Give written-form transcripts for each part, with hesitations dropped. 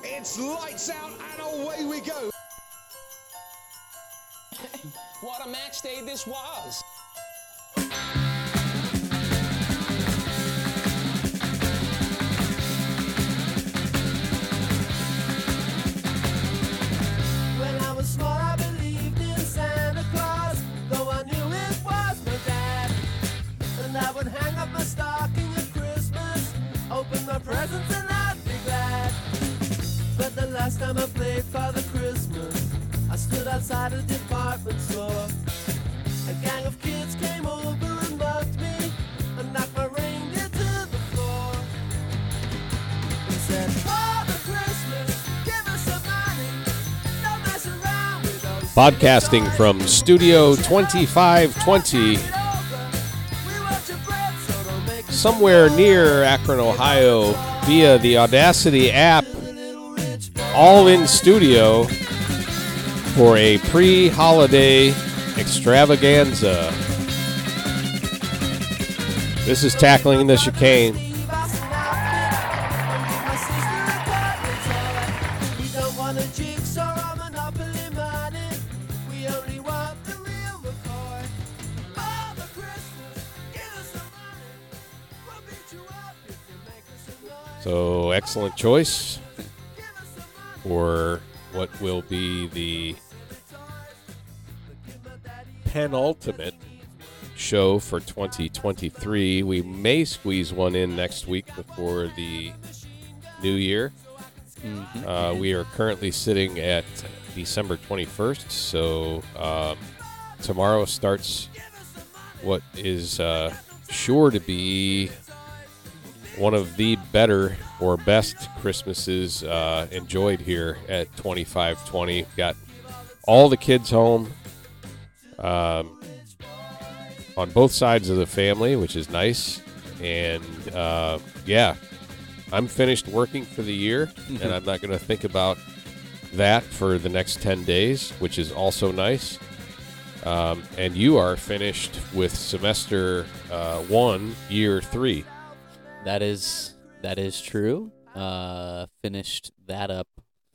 It's lights out and away we go. What a match day this was. When I was small, I believed in Santa Claus, though I knew it was my dad. And I would hang up my stocking at Christmas, open my presents and I'd be glad. But the last time I played Father Christmas, I stood outside a department store. A gang of kids came over and mugged me and knocked my reindeer to the floor. He said, Father Christmas, give us some money. Don't mess around with those. Podcasting from Studio 2520, somewhere near Akron, Ohio, via the Audacity app, all in studio for a pre-holiday extravaganza. This is Tackling the Chicane. So, excellent choice for what will be the penultimate show for 2023. We may squeeze one in next week before the new year. We are currently sitting at December 21st, so tomorrow starts what is sure to be one of the better or best Christmases enjoyed here at 2520. Got all the kids home on both sides of the family, which is nice. And, yeah, I'm finished working for the year, and I'm not going to think about that for the next 10 days, which is also nice. And you are finished with semester 1, year 3. That is true. Finished that up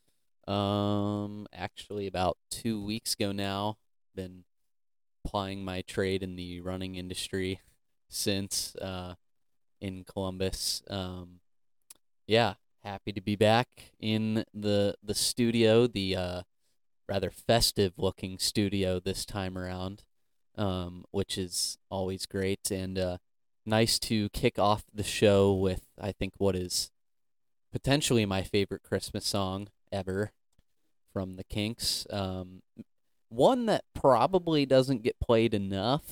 actually about 2 weeks ago now. Been plying my trade in the running industry since in Columbus. Yeah, happy to be back in the studio, the rather festive looking studio this time around, which is always great, and nice to kick off the show with, I think, what is potentially my favorite Christmas song ever from the Kinks. One that probably doesn't get played enough,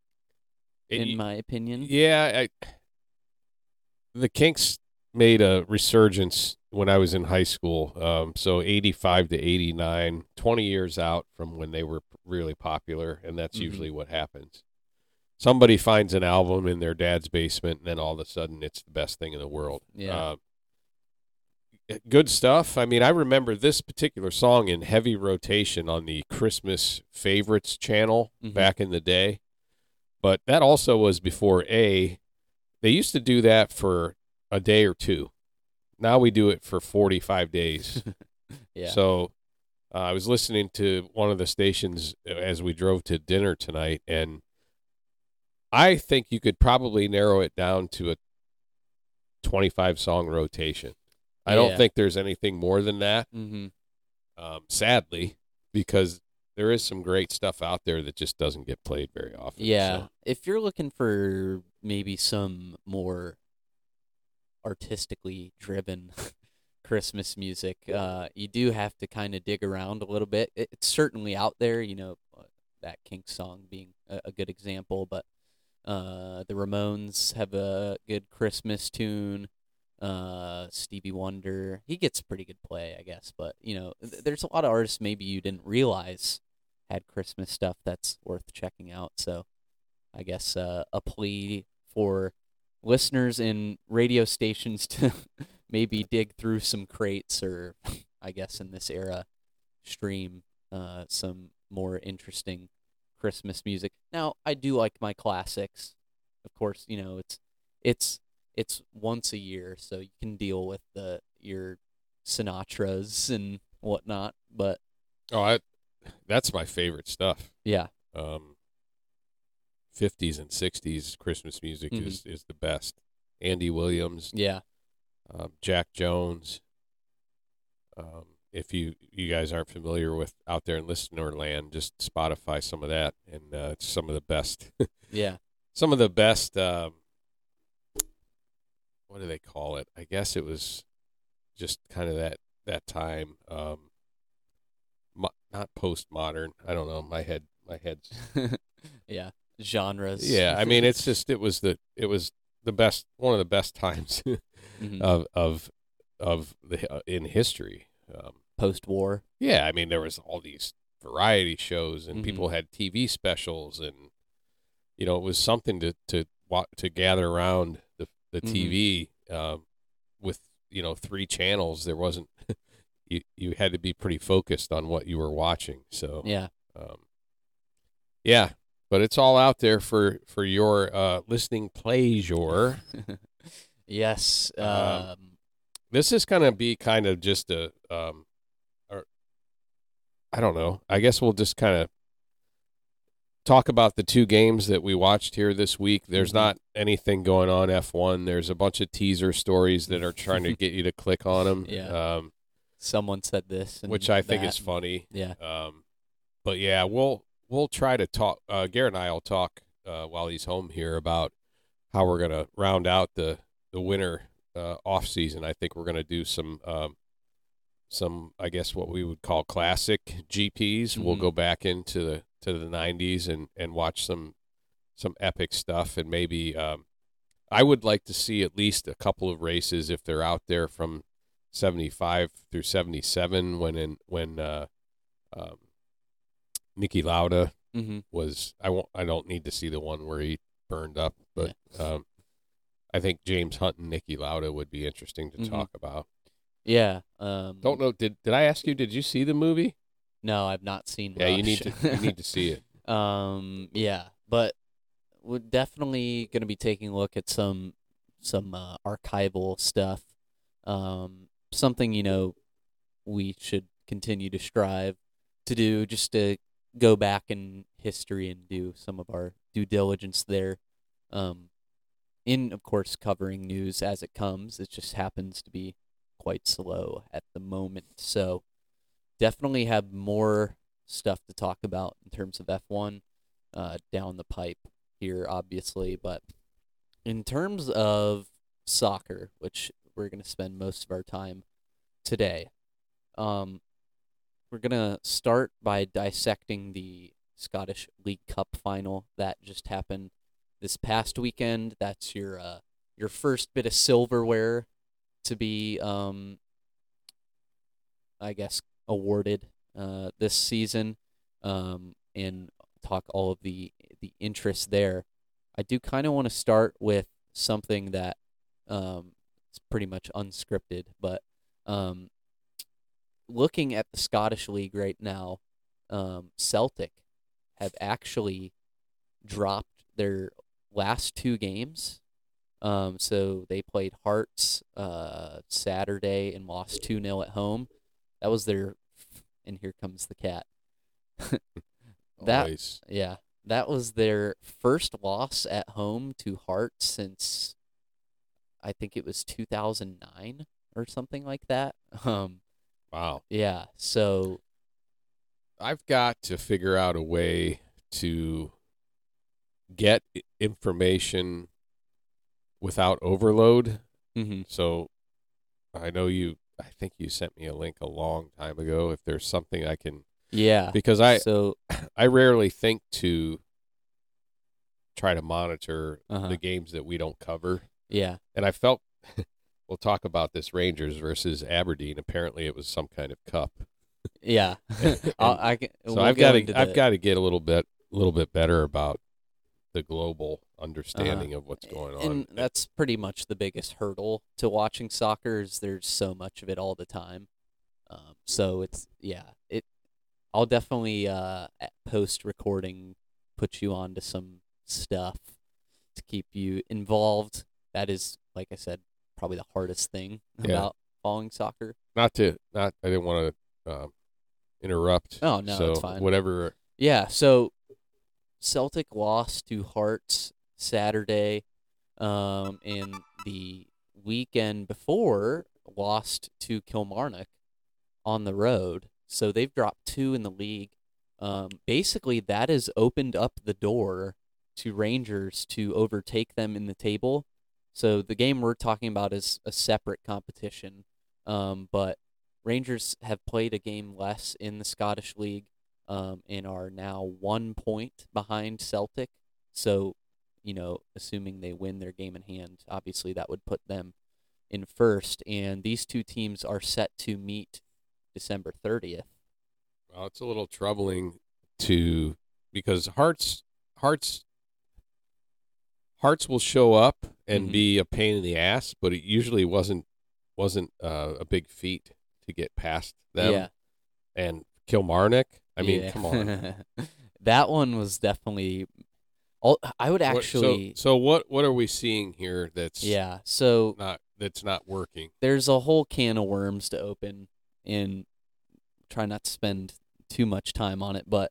in my opinion. Yeah, the Kinks made a resurgence when I was in high school, so 85 to 89, 20 years out from when they were really popular, and that's usually what happens. Somebody finds an album in their dad's basement, and then all of a sudden it's the best thing in the world. Yeah. Good stuff. I mean, I remember this particular song in heavy rotation on the Christmas Favorites channel back in the day. But that also was before they used to do that for a day or two. Now we do it for 45 days. Yeah. So I was listening to one of the stations as we drove to dinner tonight, and I think you could probably narrow it down to a 25-song rotation. I don't think there's anything more than that, sadly, because there is some great stuff out there that just doesn't get played very often. Yeah, so. If you're looking for maybe some more artistically driven Christmas music, you do have to kind of dig around a little bit. It's certainly out there, that Kinks song being a good example, but the Ramones have a good Christmas tune. Stevie Wonder, he gets pretty good play, I guess, but there's a lot of artists maybe you didn't realize had Christmas stuff that's worth checking out. So I guess a plea for listeners in radio stations to maybe dig through some crates, or I guess in this era stream some more interesting Christmas music. Now, I do like my classics. Of course, it's once a year, so you can deal with your Sinatras and whatnot. But That's my favorite stuff. yeah, 50s and 60s Christmas music Mhm. is the best. Andy Williams, yeah, Jack Jones. If you guys aren't familiar with Out There in Listener Land, just Spotify some of that, and it's some of the best. yeah. Some of the best. What do they call it? I guess it was just kind of that time. Not postmodern. I don't know. My head's. Yeah, genres. Yeah, I mean, it was the best, one of the best times Mhm. of the in history. Post-war. Yeah, I mean, there was all these variety shows, and Mhm. people had TV specials, and it was something to gather around the Mhm. TV with 3 channels. There wasn't you had to be pretty focused on what you were watching. So Yeah. yeah, but it's all out there for your listening pleasure. Yes. This is going to be kind of just or I don't know. I guess we'll just kind of talk about the 2 games that we watched here this week. There's Mhm. not anything going on F1. There's a bunch of teaser stories that are trying to get you to click on them. Yeah. Someone said this, and Which I think that, is funny. Yeah. But yeah, we'll try to talk. Garrett and I will talk while he's home here about how we're gonna round out the winter off season. I think we're gonna do some I guess what we would call classic GPs. We'll Mhm. go back into the 90s and watch some epic stuff, and maybe I would like to see at least a couple of races if they're out there from 75 through 77 when Nicky Lauda Mm-hmm. was. I don't need to see the one where he burned up, but I think James Hunt and Nicky Lauda would be interesting to Mhm. talk about. Yeah. Don't know. Did I ask you? Did you see the movie? No, I've not seen. Yeah, you need Rush. to see it. Yeah, but we're definitely going to be taking a look at some archival stuff. Something we should continue to strive to do, just to go back in history and do some of our due diligence there. In, of course, covering news as it comes. It just happens to be quite slow at the moment. So definitely have more stuff to talk about in terms of F1 down the pipe here, obviously. But in terms of soccer, which we're going to spend most of our time today, we're going to start by dissecting the Scottish League Cup final that just happened this past weekend. That's your first bit of silverware to be, I guess, awarded this season, and talk all of the interest there. I do kind of want to start with something that is pretty much unscripted, but looking at the Scottish League right now, Celtic have actually dropped their last 2 games. So they played Hearts Saturday and lost 2-0 at home. That was their, and here comes the cat. Always. That was their first loss at home to Hearts since, I think it was 2009 or something like that. Wow. Yeah, so I've got to figure out a way to get information without overload. mhm. So I think you sent me a link a long time ago. If there's something I can, Yeah. because So I rarely think to try to monitor Uh-huh. the games that we don't cover. yeah. And I felt, we'll talk about this Rangers versus Aberdeen. Apparently it was some kind of cup. Yeah. I can, So we'll I've go got into to get a little bit better about the global understanding of what's going on. And that's pretty much the biggest hurdle to watching soccer is there's so much of it all the time. So I'll definitely at post recording put you onto some stuff to keep you involved. That is, like I said, probably the hardest thing Yeah. about following soccer? I didn't want to interrupt. Oh, no, so it's fine. Whatever. Yeah, so Celtic lost to Hearts Saturday, and the weekend before lost to Kilmarnock on the road. So they've dropped 2 in the league. Basically, that has opened up the door to Rangers to overtake them in the table. So the game we're talking about is a separate competition, but Rangers have played a game less in the Scottish League and are now 1 point behind Celtic. So, assuming they win their game in hand, obviously that would put them in first. And these 2 teams are set to meet December 30th. Well, it's a little troubling because Hearts will show up and be a pain in the ass, but it usually wasn't a big feat to get past them. Yeah. And Kilmarnock, I mean, come on. That one was definitely. I would actually. So what are we seeing here that's not working? There's a whole can of worms to open, and try not to spend too much time on it, but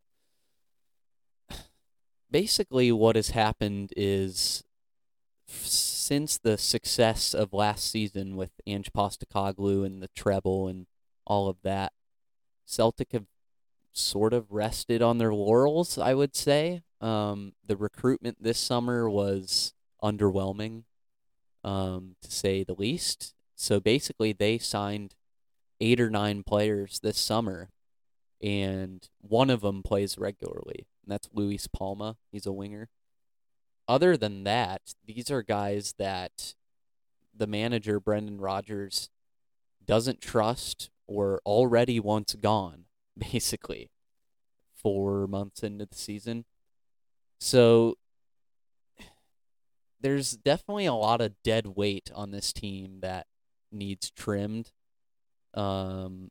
basically what has happened is since the success of last season with Ange Postecoglou and the treble and all of that, Celtic have sort of rested on their laurels, I would say. The recruitment this summer was underwhelming, to say the least. So basically they signed 8 or 9 players this summer, and one of them plays regularly, and that's Luis Palma. He's a winger. Other than that, these are guys that the manager, Brendan Rodgers, doesn't trust or already wants gone, basically, 4 months into the season. So there's definitely a lot of dead weight on this team that needs trimmed. And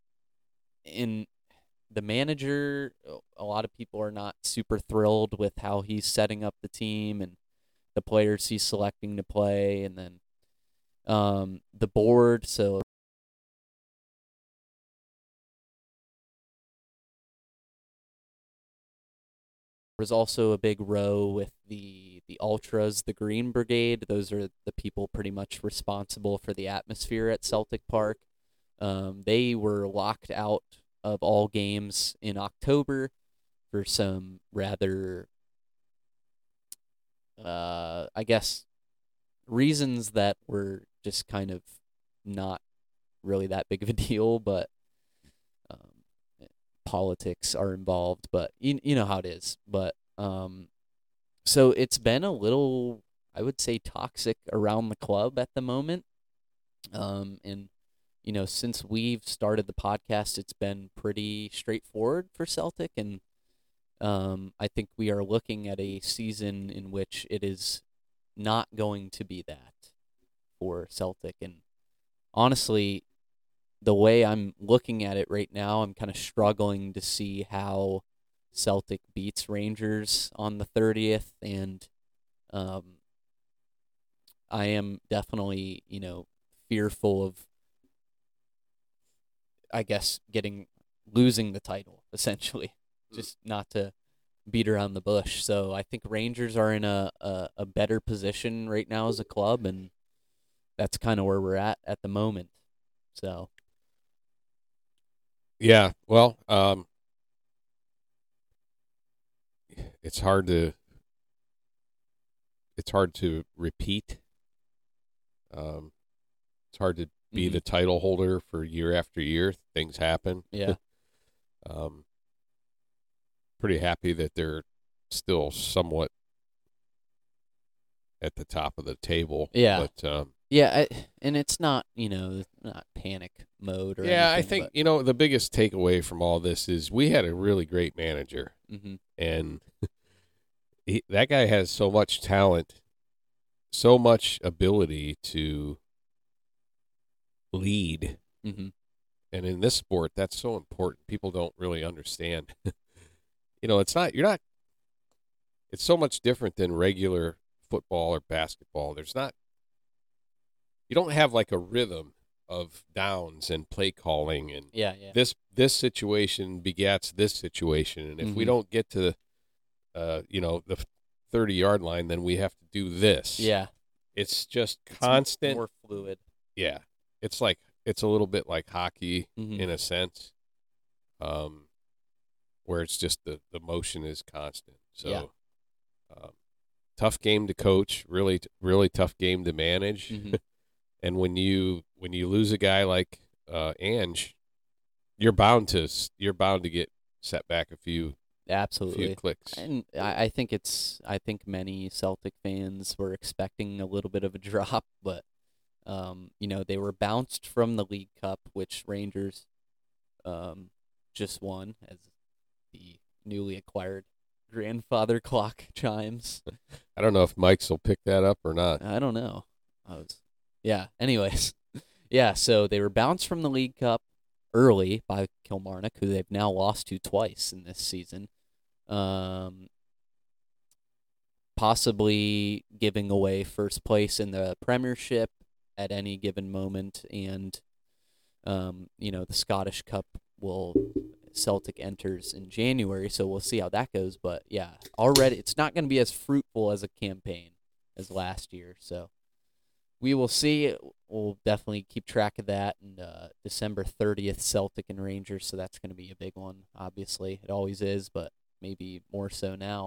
the manager, a lot of people are not super thrilled with how he's setting up the team and the players he's selecting to play, and then the board. So there's also a big row with the Ultras, the Green Brigade. Those are the people pretty much responsible for the atmosphere at Celtic Park. They were locked out of all games in October for some rather, I guess, reasons that were just kind of not really that big of a deal, but politics are involved, but you know how it is. But so it's been a little, I would say, toxic around the club at the moment. And since we've started the podcast, it's been pretty straightforward for Celtic, and I think we are looking at a season in which it is not going to be that for Celtic. And honestly, the way I'm looking at it right now, I'm kind of struggling to see how Celtic beats Rangers on the 30th, and I am definitely, fearful of, I guess, losing the title, essentially, just not to beat around the bush. So I think Rangers are in a better position right now as a club, and that's kind of where we're at the moment. So. Yeah, well, it's hard to repeat. It's hard to be the title holder for year after year. Things happen. Yeah. Pretty happy that they're still somewhat at the top of the table. Yeah. But and it's not, not panic mode or anything. Yeah, I think, the biggest takeaway from all this is we had a really great manager. Mm-hmm. And that guy has so much talent, so much ability to lead. Mm-hmm. And in this sport, that's so important. People don't really understand. It's so much different than regular football or basketball. You don't have like a rhythm of downs and play calling, and Yeah. this situation begets this situation, and if we Mhm. don't get to the 30-yard line, then we have to do this. Yeah. It's just It's constant. more fluid. Yeah, it's a little bit like hockey Mhm. in a sense, where it's just the motion is constant. So, Yeah. tough game to coach, really really tough game to manage. Mhm. And when you lose a guy like Ange, you're bound to get set back a few Absolutely. clicks. And I think many Celtic fans were expecting a little bit of a drop, but they were bounced from the League Cup, which Rangers just won, as the newly acquired grandfather clock chimes. I don't know if Mike's will pick that up or not. I don't know. Anyways. Yeah, so they were bounced from the League Cup early by Kilmarnock, who they've now lost to twice in this season. Possibly giving away first place in the Premiership at any given moment, and the Scottish Cup Celtic enters in January, so we'll see how that goes. But yeah, already it's not going to be as fruitful as a campaign as last year, so we will see. We'll definitely keep track of that. And December 30th, Celtic and Rangers, so that's going to be a big one. Obviously, it always is, but maybe more so now.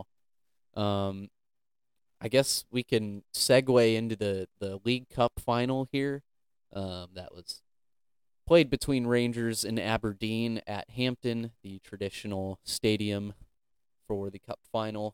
I guess we can segue into the League Cup final here. That was played between Rangers and Aberdeen at Hampton, the traditional stadium for the Cup final.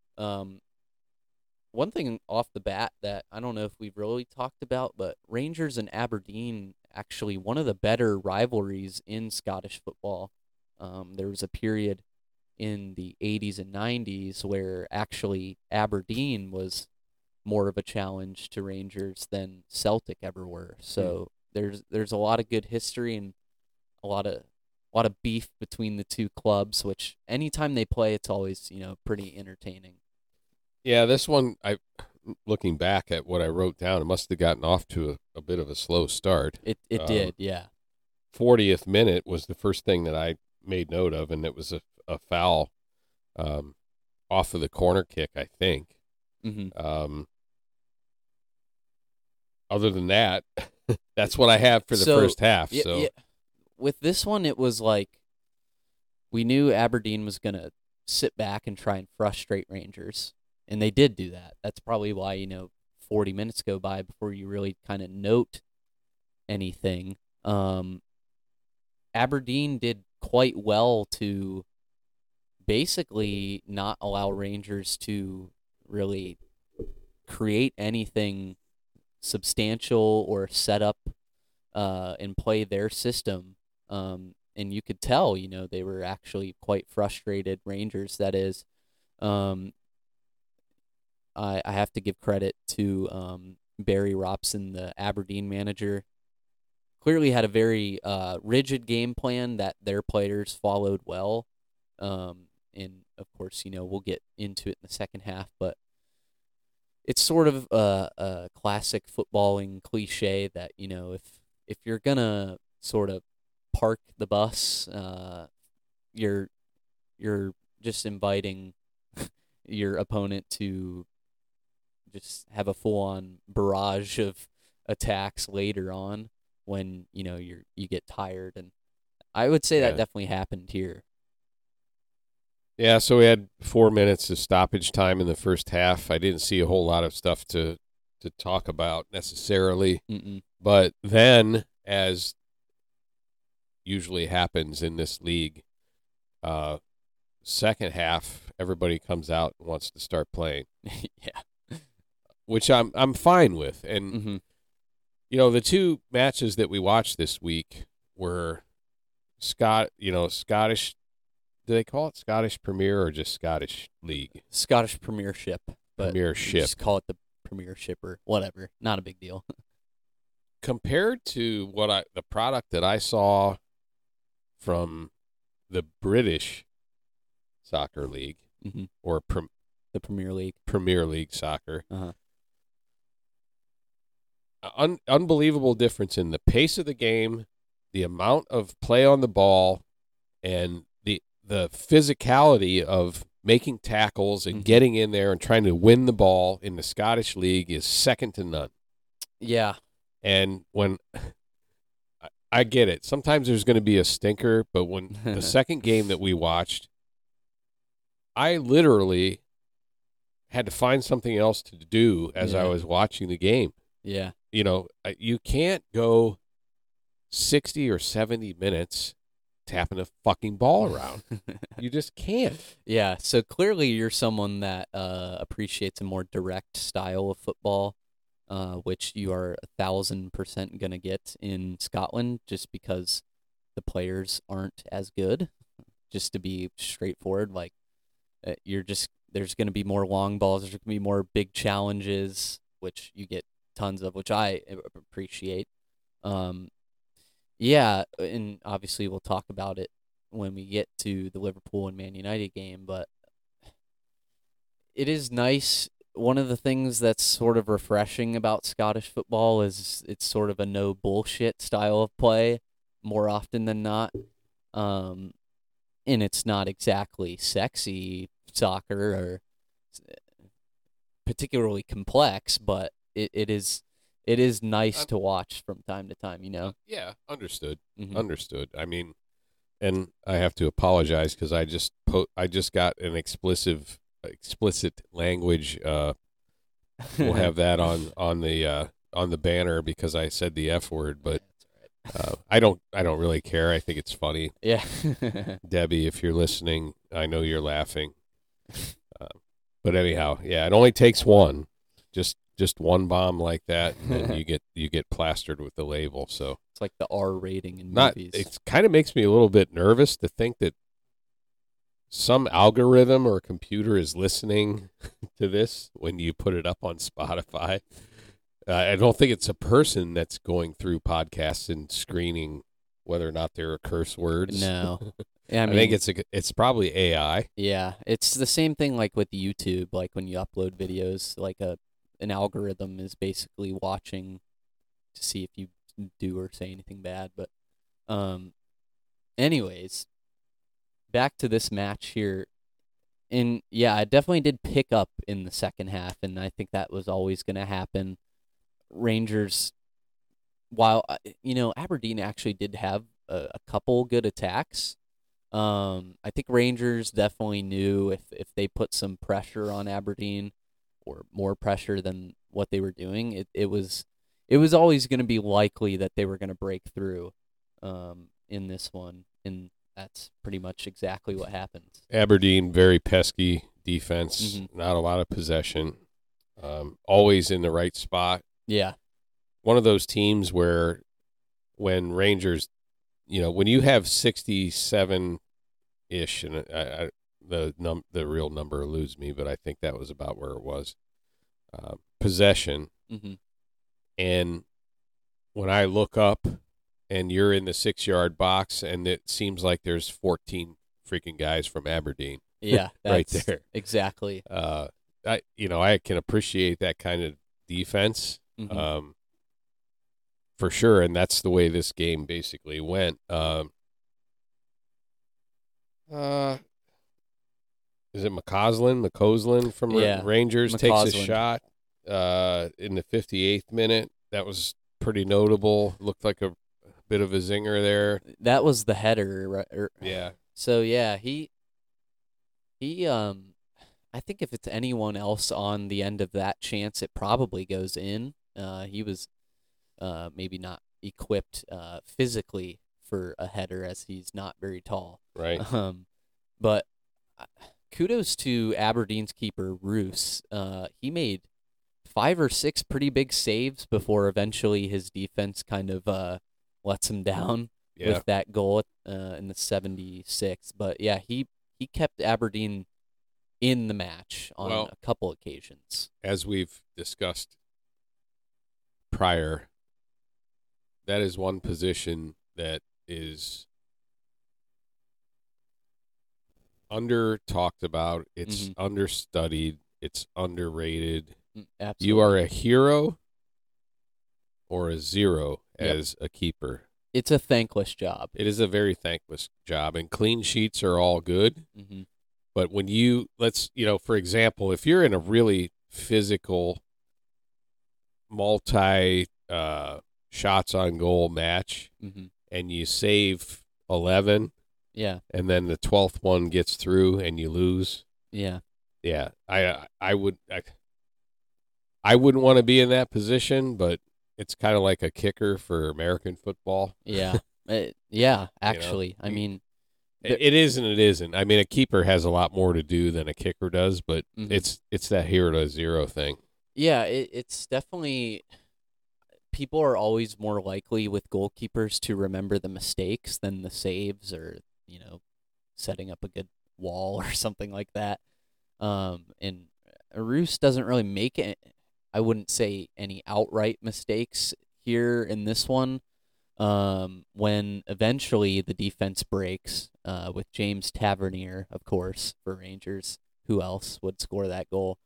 One thing off the bat that I don't know if we've really talked about, but Rangers and Aberdeen, actually one of the better rivalries in Scottish football. There was a period in the 80s and 90s where actually Aberdeen was more of a challenge to Rangers than Celtic ever were. So there's a lot of good history and a lot of beef between the two clubs, which anytime they play, it's always pretty entertaining. Yeah, this one, looking back at what I wrote down, it must have gotten off to a bit of a slow start. It did, yeah. 40th minute was the first thing that I made note of, and it was a foul off of the corner kick, I think. Mm-hmm. Other than that, that's what I have for the first half. So with this one, it was like we knew Aberdeen was going to sit back and try and frustrate Rangers, and they did do that. That's probably why 40 minutes go by before you really kind of note anything. Aberdeen did quite well to basically not allow Rangers to really create anything substantial or set up and play their system. And you could tell, they were actually quite frustrated, Rangers, that is. I have to give credit to Barry Robson, the Aberdeen manager. Clearly had a very rigid game plan that their players followed well. And, of course, we'll get into it in the second half, but it's sort of a classic footballing cliche that, if you're going to sort of park the bus, you're just inviting your opponent to just have a full-on barrage of attacks later on when, you get tired. And I would say that definitely happened here. Yeah, so we had 4 minutes of stoppage time in the first half. I didn't see a whole lot of stuff to talk about necessarily. Mm-mm. But then, as usually happens in this league, second half, everybody comes out and wants to start playing. Yeah. Which I'm fine with. And, Mm-hmm. the two matches that we watched this week were Scottish. Do they call it Scottish Premier or just Scottish League? Scottish Premiership. But Premiership. Just call it the Premiership or whatever. Not a big deal. Compared to the product that I saw from the British Soccer League, mm-hmm. or the Premier League. Premier League Soccer, Uh-huh. unbelievable difference in the pace of the game, the amount of play on the ball, and the physicality of making tackles and getting in there and trying to win the ball in the Scottish League is second to none. Yeah. And when I get it, sometimes there's going to be a stinker, but when the second game that we watched, I literally had to find something else to do as I was watching the game. Yeah. You know, you can't go 60 or 70 minutes tapping a fucking ball around. You just can't. Yeah, so clearly you're someone that appreciates a more direct style of football, which you are 1,000% going to get in Scotland just because the players aren't as good. Just to be straightforward, like there's going to be more long balls, there's going to be more big challenges, which you get tons of, which I appreciate. Yeah, and obviously we'll talk about it when we get to the Liverpool and Man United game, but it is nice. One of the things that's sort of refreshing about Scottish football is it's sort of a no bullshit style of play more often than not. And it's not exactly sexy soccer or particularly complex, but it is nice to watch from time to time, you know? Yeah, understood. Mhm. Understood. I mean, and I have to apologize because I just got an explicit language. We'll have that on the banner because I said the F word, but I don't really care. I think it's funny. Yeah. Debbie, if you're listening, I know you're laughing. But anyhow, yeah, it only takes one. Just one bomb like that, and then you get plastered with the label. So It's like the R rating in movies. it kind of makes me a little bit nervous to think that some algorithm or computer is listening to this when you put it up on Spotify. I don't think it's a person that's going through podcasts and screening whether or not there are curse words. No. Yeah, I think it's probably AI. Yeah, it's the same thing like with YouTube, like when you upload videos, like an algorithm is basically watching to see if you do or say anything bad. But anyways, back to this match here. And yeah, I definitely did pick up in the second half, and I think that was always going to happen. Rangers, while Aberdeen actually did have a couple good attacks. I think Rangers definitely knew if they put some pressure on Aberdeen, or more pressure than what they were doing, it was always going to be likely that they were going to break through in this one, and that's pretty much exactly what happens. Aberdeen, very pesky defense, not a lot of possession, always in the right spot. Yeah. One of those teams where when Rangers, when you have 67-ish, and the real number eludes me, but I think that was about where it was, possession. Mm-hmm. And when I look up and you're in the 6-yard box and it seems like there's 14 freaking guys from Aberdeen. Yeah, right that's there. Exactly. I can appreciate that kind of defense. Mm-hmm. For sure, and that's the way this game basically went. Is it McCausland from Rangers takes a shot in the 58th minute? That was pretty notable. Looked like a bit of a zinger there. That was the header, right? Yeah. So yeah, he I think if it's anyone else on the end of that chance, it probably goes in. He was maybe not equipped physically for a header, as he's not very tall. Right. But kudos to Aberdeen's keeper, Roos. He made 5 or 6 pretty big saves before eventually his defense kind of lets him down with that goal in the 76th. But yeah, he kept Aberdeen in the match on a couple occasions. As we've discussed prior, that is one position that is under talked about. It's understudied. It's underrated. Absolutely. You are a hero or a 0 Yep. as a keeper. It's a thankless job. It is a very thankless job, and clean sheets are all good. Mm-hmm. But when for example, if you're in a really physical, multi shots on goal match, Mm-hmm. and you save 11, Yeah. and then the 12th one gets through and you lose, Yeah. yeah, I wouldn't want to be in that position, but it's kind of like a kicker for American football. Yeah. Yeah. Actually, I mean, It is and it isn't. I mean, a keeper has a lot more to do than a kicker does, but Mhm. it's that 0 to 0 thing. yeah, it's definitely. People are always more likely with goalkeepers to remember the mistakes than the saves or, setting up a good wall or something like that. And Roos doesn't really make it, I wouldn't say any outright mistakes here in this one. When eventually the defense breaks, with James Tavernier, of course, for Rangers. Who else would score that goal?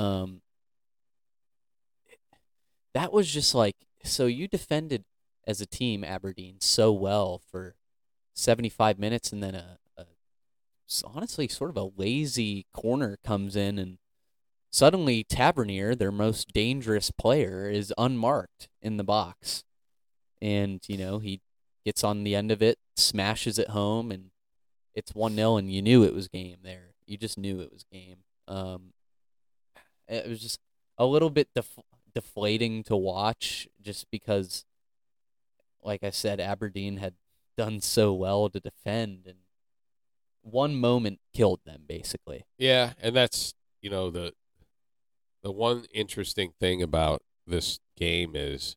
That was just like, so you defended as a team, Aberdeen, so well for 75 minutes, and then honestly sort of a lazy corner comes in, and suddenly Tavernier, their most dangerous player, is unmarked in the box. And, he gets on the end of it, smashes it home, and it's 1-0, and you knew it was game there. You just knew it was game. It was just a little bit deflating to watch, just because, like I said, Aberdeen had done so well to defend, and one moment killed them, basically. Yeah, and that's the one interesting thing about this game is,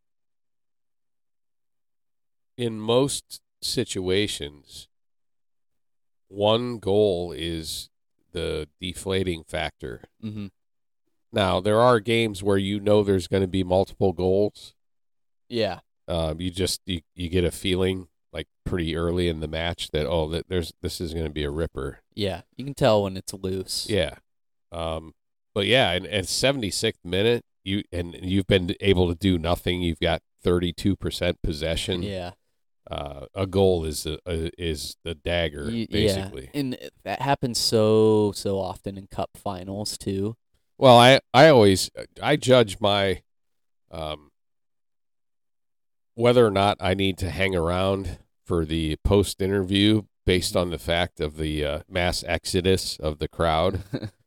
in most situations, one goal is the deflating factor. Mm-hmm. Now, there are games where there's going to be multiple goals. Yeah. You get a feeling like pretty early in the match that this is going to be a ripper. Yeah, you can tell when it's loose. Yeah. But yeah, and at 76th minute, you've been able to do nothing. You've got 32% possession. Yeah. A goal is the dagger, basically. Yeah. And that happens so often in cup finals too. Well, I judge my whether or not I need to hang around for the post interview based on the fact of the mass exodus of the crowd,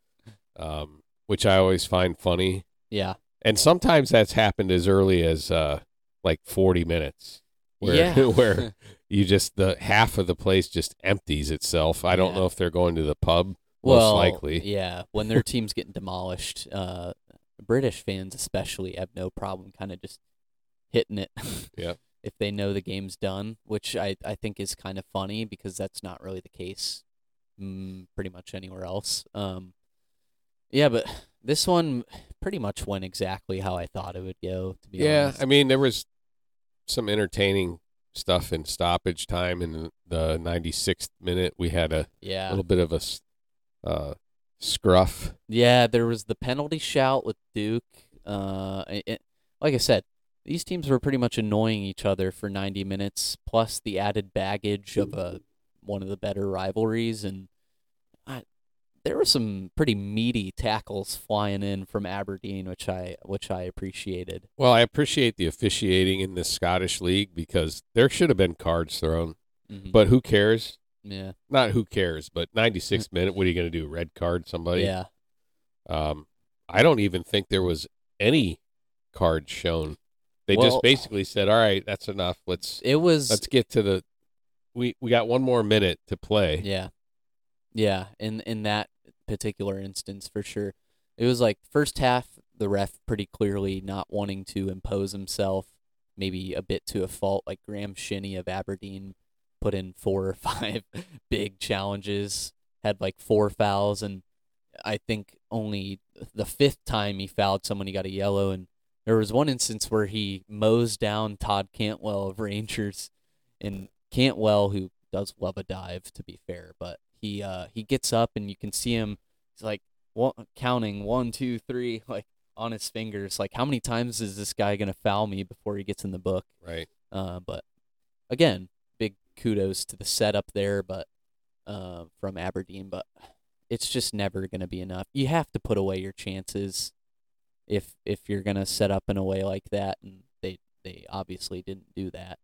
which I always find funny. Yeah. And sometimes that's happened as early as like 40 minutes. Where you just the half of the place just empties itself. I don't know if they're going to the pub. Most likely. Yeah. When their team's getting demolished, British fans especially have no problem kind of just hitting it. Yeah. If they know the game's done, which I think is kind of funny, because that's not really the case pretty much anywhere else. Yeah, but this one pretty much went exactly how I thought it would go, to be honest. I mean, there was some entertaining stuff in stoppage time. In the 96th minute, we had a little bit of a scruff. Yeah, there was the penalty shout with Duke. Like I said, these teams were pretty much annoying each other for 90 minutes, plus the added baggage of one of the better rivalries, and there were some pretty meaty tackles flying in from Aberdeen, which I appreciated. Well, I appreciate the officiating in the Scottish League, because there should have been cards thrown, but who cares? Yeah. Not who cares, but 96th minute, what are you going to do, red card somebody? Yeah. I don't even think there was any cards shown. They just basically said, all right, that's enough. Let's get to the we got one more minute to play. Yeah. Yeah, in that particular instance, for sure. It was like first half, the ref pretty clearly not wanting to impose himself, maybe a bit to a fault. Like Graham Shinnie of Aberdeen put in 4 or 5 big challenges, had like 4 fouls, and I think only the 5th time he fouled someone, he got a yellow. And there was one instance where he mows down Todd Cantwell of Rangers, and Cantwell, who does love a dive, to be fair, but he gets up and you can see him. He's like counting 1, 2, 3, like on his fingers. Like, how many times is this guy going to foul me before he gets in the book? Right. But again, big kudos to the setup there, but from Aberdeen. But it's just never going to be enough. You have to put away your chances if you're going to set up in a way like that, and they obviously didn't do that.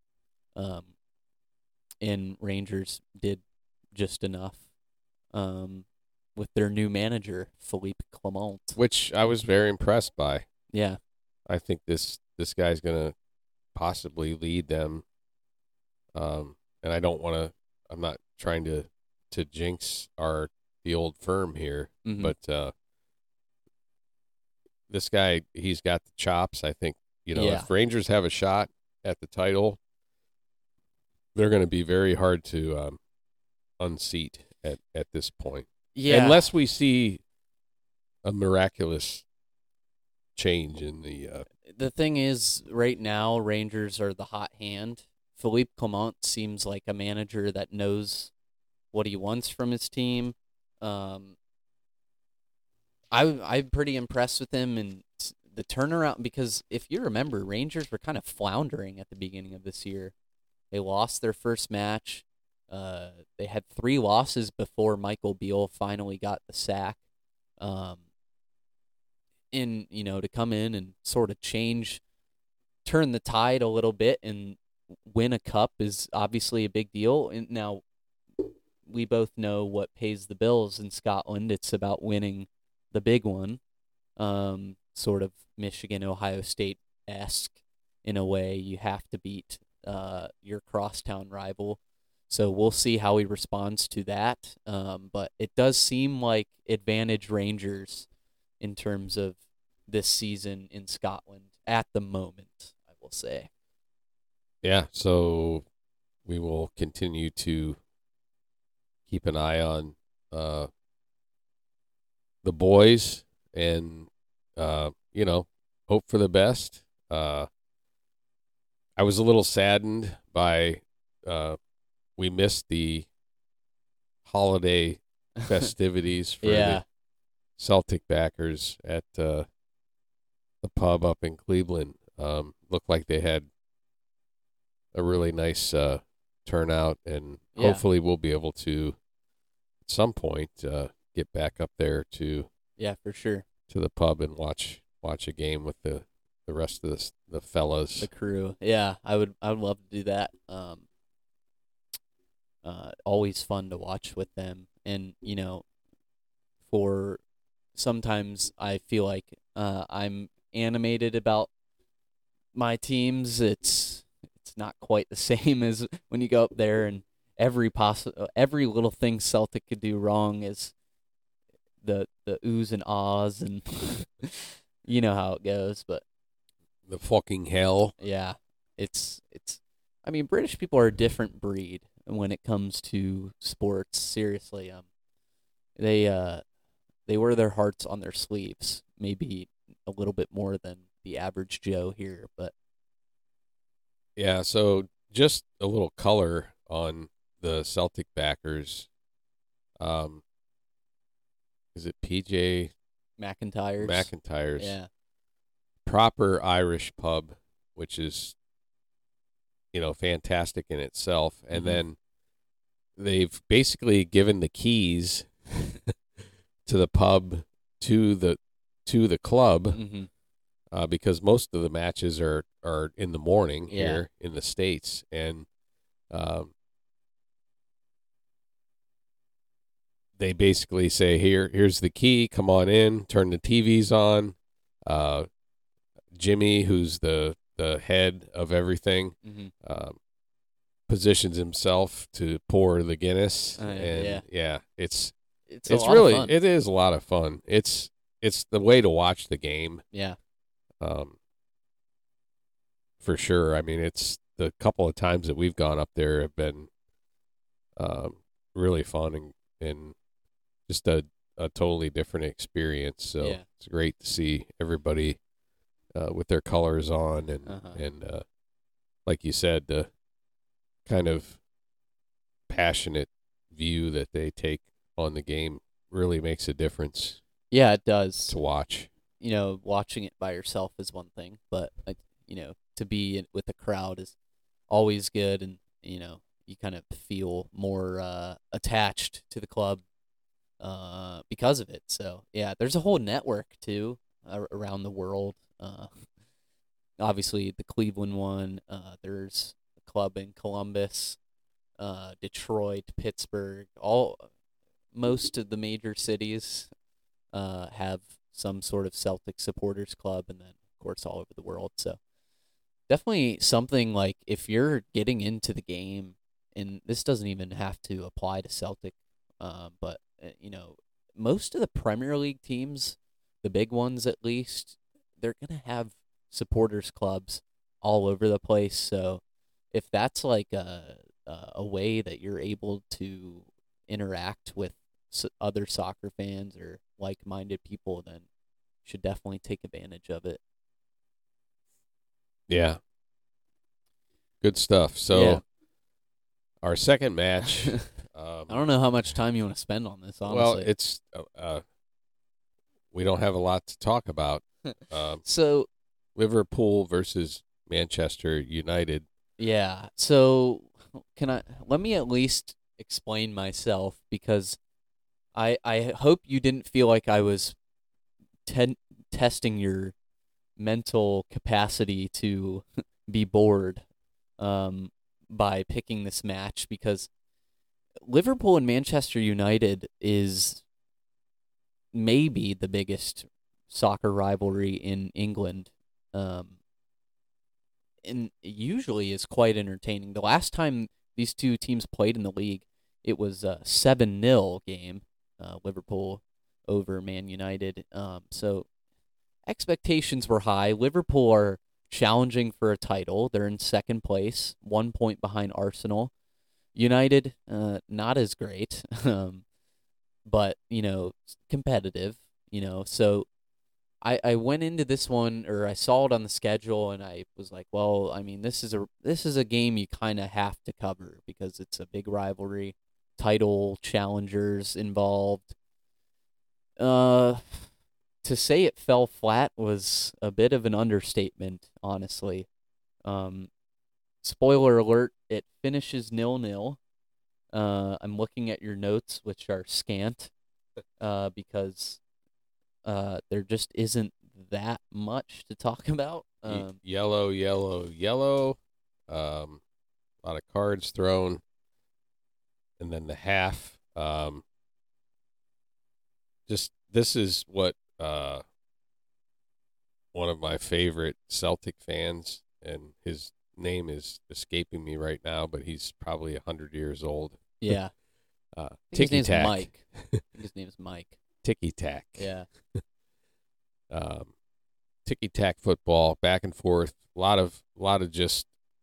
And Rangers did just enough with their new manager, Philippe Clement. Which I was very impressed by. Yeah. I think this guy's going to possibly lead them. And I don't want to, I'm not trying to jinx the old firm here, Mhm. but this guy, he's got the chops. I think, Yeah. if Rangers have a shot at the title, they're going to be very hard to unseat at this point. Yeah. Unless we see a miraculous change in The thing is, right now, Rangers are the hot hand. Philippe Clement seems like a manager that knows what he wants from his team. I'm pretty impressed with him and the turnaround, because if you remember, Rangers were kind of floundering at the beginning of this year. They lost their first match. They had 3 losses before Michael Beale finally got the sack. To come in and sort of turn the tide a little bit and win a cup is obviously a big deal. And now we both know what pays the bills in Scotland. It's about winning the big one, sort of Michigan, Ohio State-esque in a way. You have to beat your crosstown rival. So we'll see how he responds to that. But it does seem like advantage Rangers in terms of this season in Scotland at the moment, I will say. Yeah, so we will continue to keep an eye on the boys and, hope for the best. I was a little saddened by we missed the holiday festivities for Yeah. the Celtic backers at the pub up in Cleveland. Looked like they had a really nice turnout, and Yeah. hopefully we'll be able to, at some point, get back up there to Yeah, for sure. the pub and watch a game with the rest of the fellas. The crew. Yeah, I would love to do that. Always fun to watch with them. And, for sometimes I feel like I'm animated about my teams. It's not quite the same as when you go up there and every little thing Celtic could do wrong is the oohs and ahs, and you know how it goes. But The fucking hell. yeah, it's. I mean, British people are a different breed when it comes to sports. Seriously, they wear their hearts on their sleeves. Maybe a little bit more than the average Joe here, but Yeah, so just a little color on the Celtic backers. Is it PJ McIntyre's? Yeah. Proper Irish pub, which is, fantastic in itself. And Mhm. then they've basically given the keys to the pub to the club, Mm-hmm. because most of the matches are in the morning Yeah. here in the States, and they basically say, here's the key, come on in, turn the TVs on. Jimmy, who's the head of everything, Mm-hmm. positions himself to pour the Guinness, yeah. and it's It's a lot really, of fun. it is a lot of fun. It's the way to watch the game, Yeah. for sure. I mean, it's the couple of times that we've gone up there have been really fun and just a totally different experience. So Yeah. it's great to see everybody with their colors on, and Uh-huh. and like you said, the kind of passionate view that they take on the game really makes a difference Yeah, it does. to watch. watching it by yourself is one thing, but to be with the crowd is always good, and you kind of feel more attached to the club because of it. So yeah, there's a whole network too around the world. Obviously the Cleveland one. There's a club in Columbus, Detroit, Pittsburgh. Most of the major cities have some sort of Celtic supporters club, and then of course all over the world. So definitely something like if you're getting into the game, and this doesn't even have to apply to Celtic, but most of the Premier League teams, the big ones at least, they're gonna have supporters clubs all over the place. So if that's like a way that you're able to interact with other soccer fans or like-minded people, then you should definitely take advantage of it. Yeah. Good stuff. So Yeah. our second match. I don't know how much time you want to spend on this, honestly. Well, it's we don't have a lot to talk about. So Liverpool versus Manchester United. yeah. So let me at least explain myself, because I hope you didn't feel like I was testing your mental capacity to be bored by picking this match, because Liverpool and Manchester United is maybe the biggest soccer rivalry in England, and usually is quite entertaining. The last time these two teams played in the league, it was a 7-0 game, Liverpool over Man United. So expectations were high. Liverpool are challenging for a title. They're in second place, 1 point behind Arsenal. United, not as great, but, competitive, So I went into this one, or I saw it on the schedule, and I was like, well, I mean, this is a game you kind of have to cover because it's a big rivalry, title challengers involved. To say it fell flat was a bit of an understatement, honestly. Spoiler alert, it finishes 0-0. I'm looking at your notes, which are scant, because there just isn't that much to talk about. Yellow. A lot of cards thrown. And then the half. This is what one of my favorite Celtic fans, and his name is escaping me right now, but he's probably 100 years old. Yeah. Ticky his name's tack. Mike. I think his name is Mike. Ticky tack. Yeah. Ticky tack football, back and forth. A lot of just,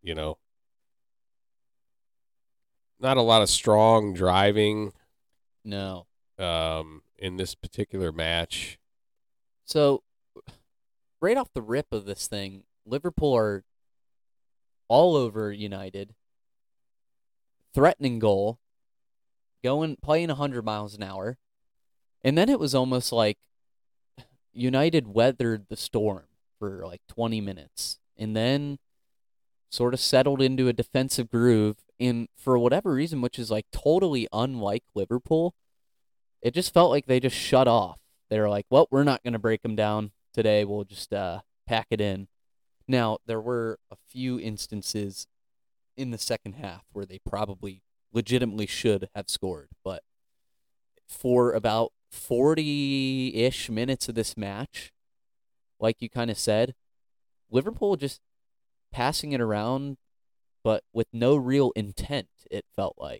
not a lot of strong driving. No. In this particular match. So, right off the rip of this thing, Liverpool are all over United, threatening goal, playing 100 miles an hour, and then it was almost like United weathered the storm for like 20 minutes, and then sort of settled into a defensive groove, and for whatever reason, which is like totally unlike Liverpool, it just felt like they just shut off. They were like, well, we're not going to break them down today. We'll just pack it in. Now, there were a few instances in the second half where they probably legitimately should have scored. But for about 40-ish minutes of this match, like you kind of said, Liverpool just passing it around, but with no real intent, it felt like.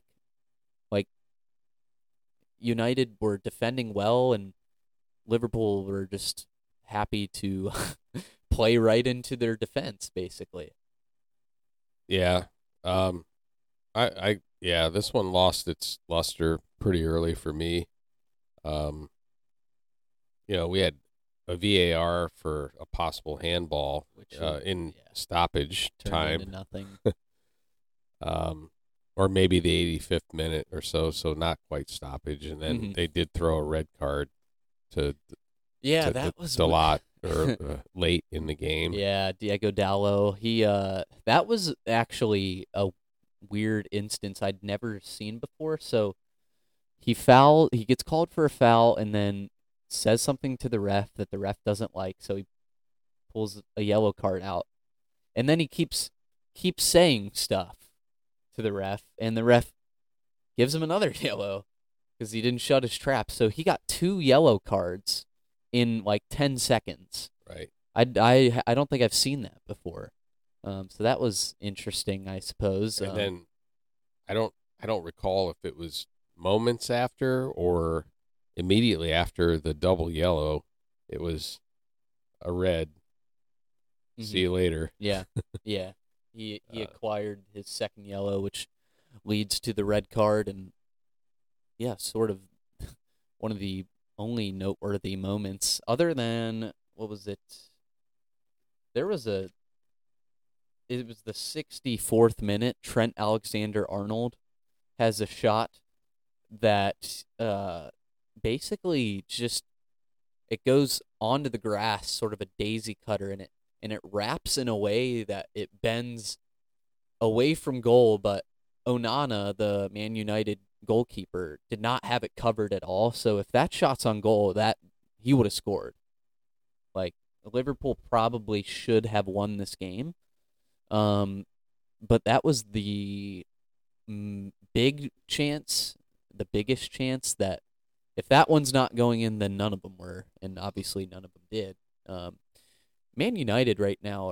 United were defending well, and Liverpool were just happy to play right into their defense, basically. Yeah. This one lost its luster pretty early for me. We had a VAR for a possible handball, Which in stoppage turned time. into nothing. Or maybe the 85th minute or so not quite stoppage. And then they did throw a red card to Yeah, that was a lot. or late in the game. Yeah, Diego Dallo. He that was actually a weird instance I'd never seen before. So he gets called for a foul and then says something to the ref that the ref doesn't like, so he pulls a yellow card out. And then he keeps saying stuff to the ref, and the ref gives him another yellow because he didn't shut his trap. So he got 2 yellow cards in like 10 seconds. Right. I don't think I've seen that before. So that was interesting, I suppose. And then I don't recall if it was moments after or immediately after the double yellow. It was a red. See you later. Yeah, yeah. He acquired his second yellow, which leads to the red card, and yeah, sort of one of the only noteworthy moments. Other than what was it? It was the 64th minute. Trent Alexander-Arnold has a shot that basically just it goes onto the grass, sort of a daisy cutter, and it wraps in a way that it bends away from goal, but Onana, the Man United goalkeeper, did not have it covered at all. So if that shot's on goal, that he would have scored. Like, Liverpool probably should have won this game. But that was the big chance, the biggest chance that if that one's not going in, then none of them were, and obviously none of them did. Man United right now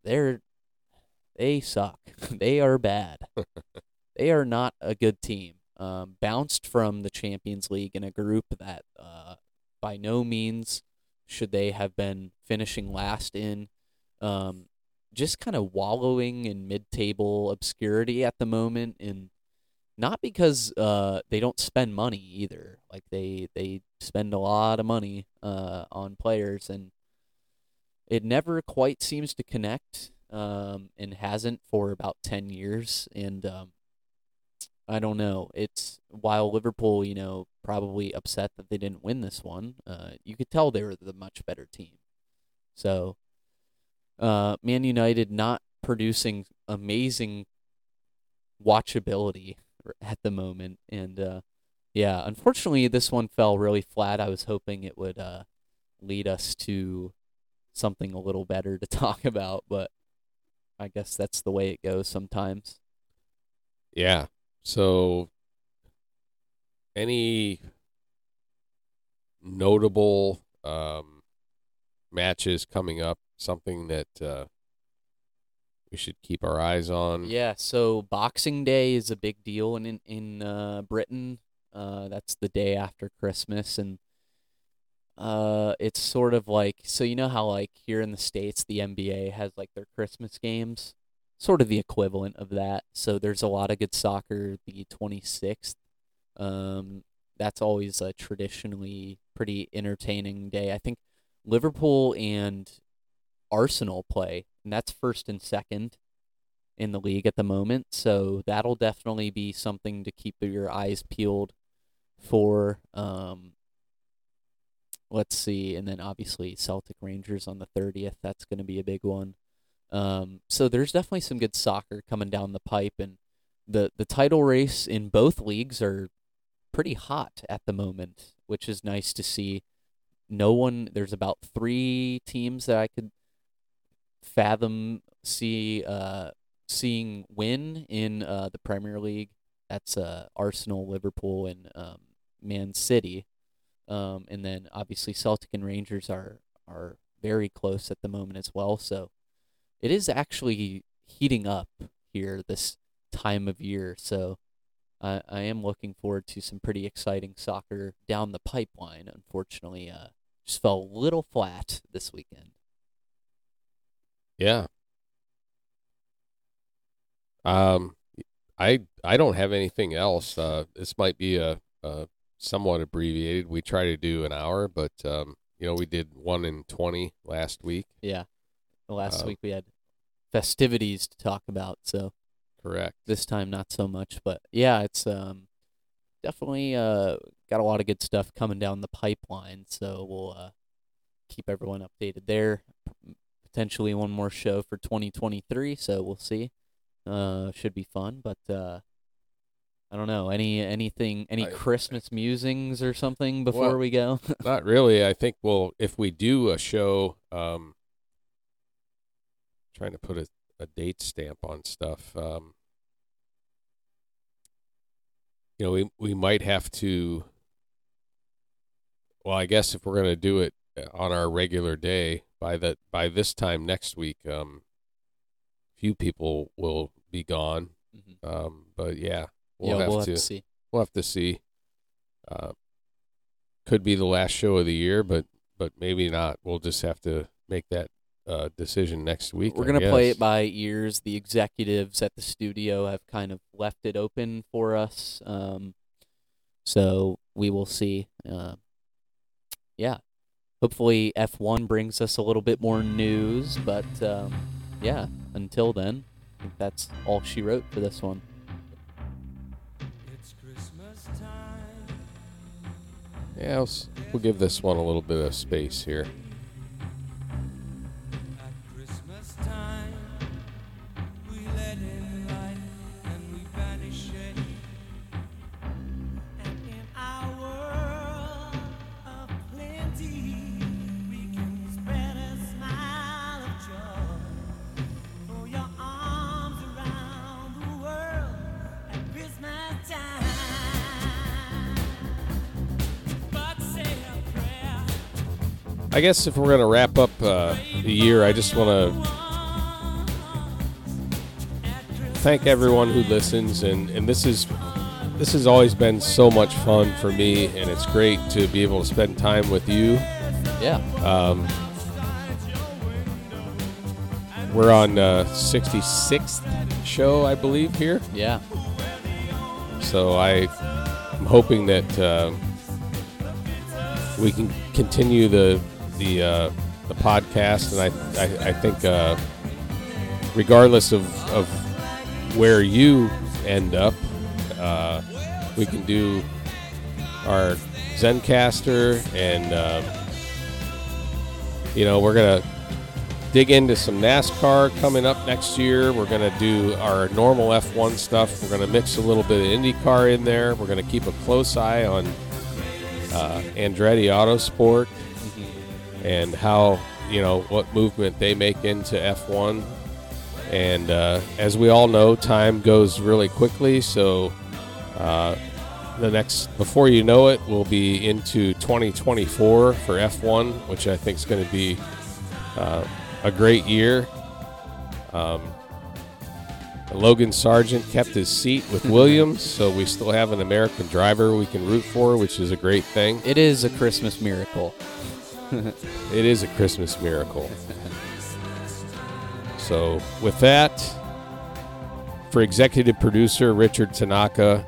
they suck. They are bad. They are not a good team. Bounced from the Champions League in a group that by no means should they have been finishing last in. Just kind of wallowing in mid-table obscurity at the moment, and not because they don't spend money either. Like they spend a lot of money on players, and it never quite seems to connect, and hasn't for about 10 years. And I don't know. It's while Liverpool, probably upset that they didn't win this one, you could tell they were the much better team. So Man United not producing amazing watchability at the moment. And yeah, unfortunately, this one fell really flat. I was hoping it would lead us to something a little better to talk about, but I guess that's the way it goes sometimes. Yeah. So, any notable matches coming up? Something that we should keep our eyes on? Yeah. So Boxing Day is a big deal in Britain. That's the day after Christmas, and it's sort of like, so you know how like here in the States the NBA has like their Christmas games, sort of the equivalent of that. So there's a lot of good soccer the 26th. That's always a traditionally pretty entertaining day. I think Liverpool and Arsenal play, and that's first and second in the league at the moment. So that'll definitely be something to keep your eyes peeled for. Let's see, and then obviously Celtic Rangers on the 30th. That's going to be a big one. So there's definitely some good soccer coming down the pipe, and the title race in both leagues are pretty hot at the moment, which is nice to see. There's about 3 teams that I could fathom seeing win in the Premier League. That's Arsenal, Liverpool, and Man City. And then obviously Celtic and Rangers are very close at the moment as well. So it is actually heating up here this time of year. So I am looking forward to some pretty exciting soccer down the pipeline. Unfortunately, just fell a little flat this weekend. Yeah. I don't have anything else. This might be a somewhat abbreviated. We try to do an hour, but we did 1 in 20 last week. Yeah. Last week we had festivities to talk about, so correct. This time not so much, but yeah, it's definitely got a lot of good stuff coming down the pipeline. So we'll keep everyone updated there. Potentially one more show for 2023, so we'll see. Should be fun, but I don't know. Any Christmas musings or something before we go? Not really. I think if we do a show, trying to put a date stamp on stuff. We might have to. Well, I guess if we're going to do it on our regular day, by this time next week, few people will be gone. Mm-hmm. But yeah, we'll have to see. We'll have to see. Could be the last show of the year, but maybe not. We'll just have to make that decision next week. We're going to play it by ears. The executives at the studio have kind of left it open for us. So we will see. Yeah. Hopefully F1 brings us a little bit more news, but yeah, until then, I think that's all she wrote for this one. It's Christmas time. Yeah, we'll give this one a little bit of space here. At Christmas time, we let in light and we banish it. And in our world of plenty, we can spread a smile of joy. Throw your arms around the world at Christmas time. But say a prayer. I guess if we're going to wrap up the year, I just want to thank everyone who listens, and this has always been so much fun for me, and it's great to be able to spend time with you. Yeah. We're on 66th show, I believe, here. Yeah. So I'm hoping that we can continue the podcast, and I think regardless of where you end up, we can do our Zencaster, and we're gonna dig into some NASCAR coming up next year. We're gonna do our normal F1 stuff. We're gonna mix a little bit of IndyCar in there. We're gonna keep a close eye on Andretti Autosport and how, what movement they make into F1. And as we all know, time goes really quickly, so before you know it, we'll be into 2024 for F1, which I think is going to be a great year. Logan Sargent kept his seat with Williams, so we still have an American driver we can root for, which is a great thing. It is a Christmas miracle. It is a Christmas miracle. So with that, for executive producer Richard Tanaka,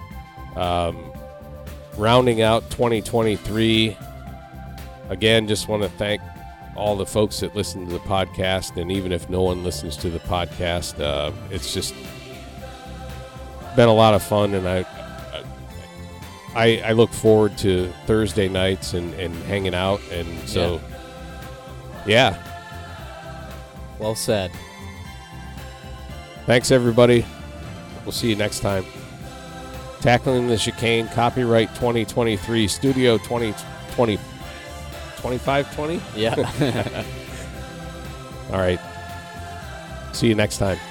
rounding out 2023, again, just want to thank all the folks that listen to the podcast, and even if no one listens to the podcast, it's just been a lot of fun, and I look forward to Thursday nights and hanging out, and so yeah. Well said. Thanks, everybody. We'll see you next time. Tackling the Chicane, copyright 2023, studio 2020, 2520? Yeah. All right. See you next time.